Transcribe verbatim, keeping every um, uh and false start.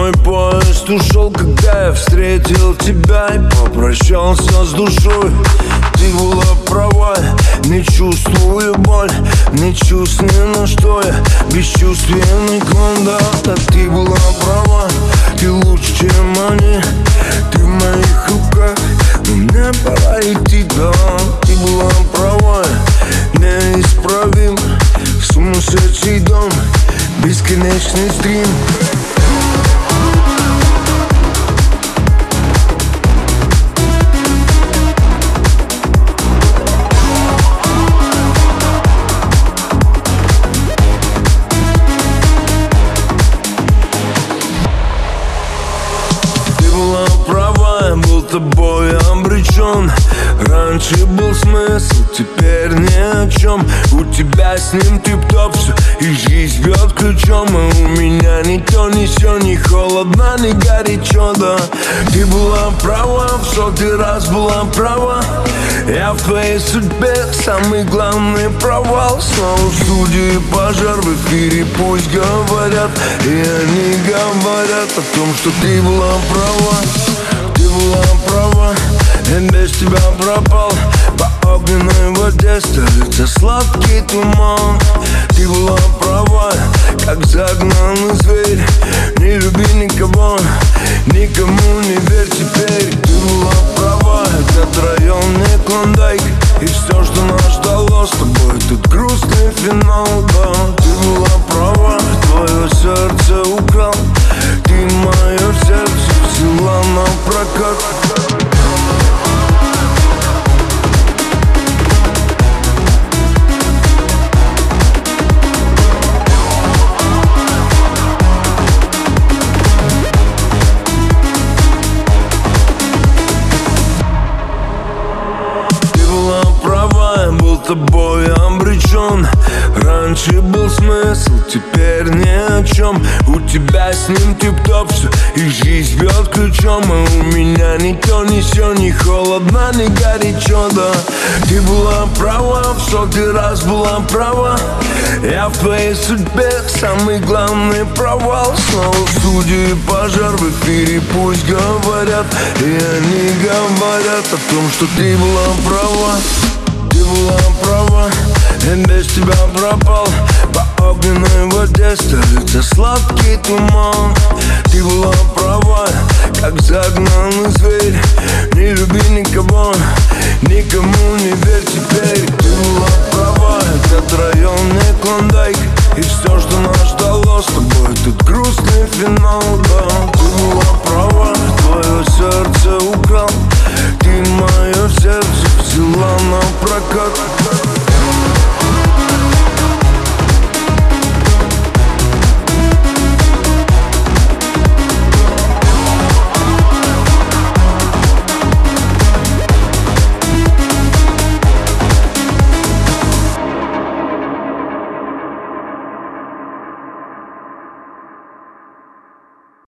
мой поезд ушел, когда я встретил тебя и попрощался с душой. Ты была права, не чувствую боль, не чувствую, на что я бесчувственный клон. Да, да, ты была права, ты лучше, чем они, ты в моих руках, но мне пора идти, да. Ты была права, неисправим, сумасшедший дом, бесконечный стрим. Тобой обречен. Раньше был смысл, теперь ни о чем. У тебя с ним тип-топ все, и жизнь бьет ключом. А у меня ни то, ни сё, ни холодно, ни горячо, да. Ты была права, в сотый раз была права. Я в твоей судьбе самый главный провал. Снова в студии пожар, в эфире пусть говорят, и они говорят о том, что ты была права. Ты была права, я без тебя пропал. По огненной воде стелится сладкий туман. Ты была права, как загнанный зверь. Не люби никого, никому не верь теперь. Ты была права, этот район не Клондайк, и все, что нас ждало с тобой, тут грустный финал, да. Ты была права, твое сердце украл. Ты мое сердце взяла на прокат. Ты была права, я был тобой обречен. Раньше был смысл, теперь ни о чем. У тебя с ним тип-топ все, и жизнь бьет ключом. А у меня ни то, ни сё, ни холодно, ни горячо, да. Ты была права, в сотый раз была права. Я в твоей судьбе самый главный провал. Снова в студии пожар, в эфире пусть говорят, и они говорят о том, что ты была права. Ты была права, я без тебя пропал. По огненной воде стелится сладкий туман. Ты была права, как загнанный зверь. Не люби никого, никому не верь теперь. Ты была права, этот район не Клондайк, и все, что нас ждало с тобой, тут грустный финал, да. Ты была права, твое сердце украл. Ты мое сердце взяла на прокат.